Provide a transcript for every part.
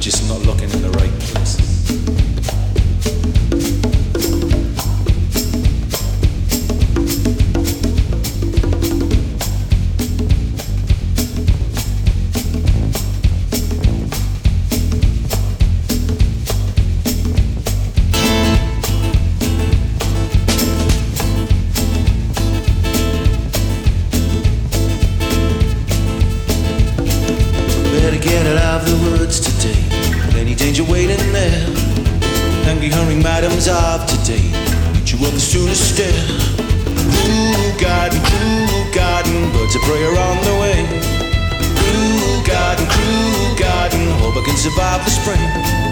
just not looking in the right places. Get out of the woods today. Any danger waiting there? Angry, hurrying madams of today meet you up the soonest stair. Ooh, garden, birds of prey are on the way. Ooh, garden, hope I can survive the spring.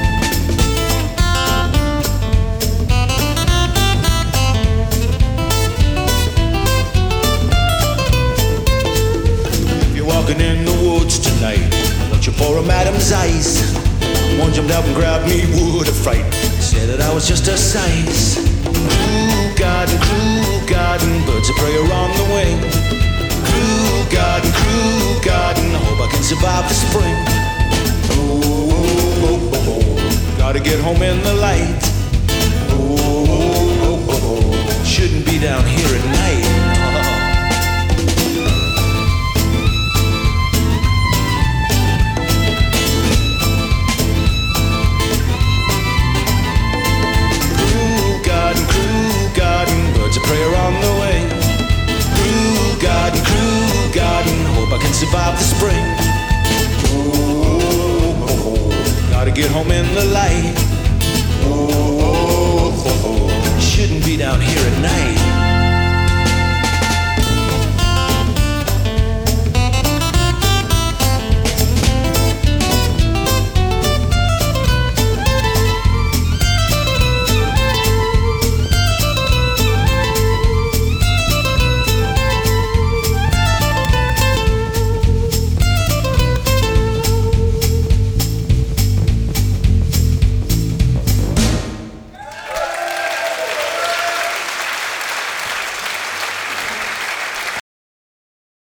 If you're walking in the woods tonight, you pour a madam's ice. One jumped out and grabbed me, would have fright. Said that I was just her size. Ooh, garden, birds of prey are on the way. Ooh, garden, hope I can survive the spring. Oh, gotta get home in the light. Oh, shouldn't be down here at night. Birds of prey are on the way. Crew garden, hope I can survive the spring. Oh, gotta get home in the light. Oh, shouldn't be down here at night.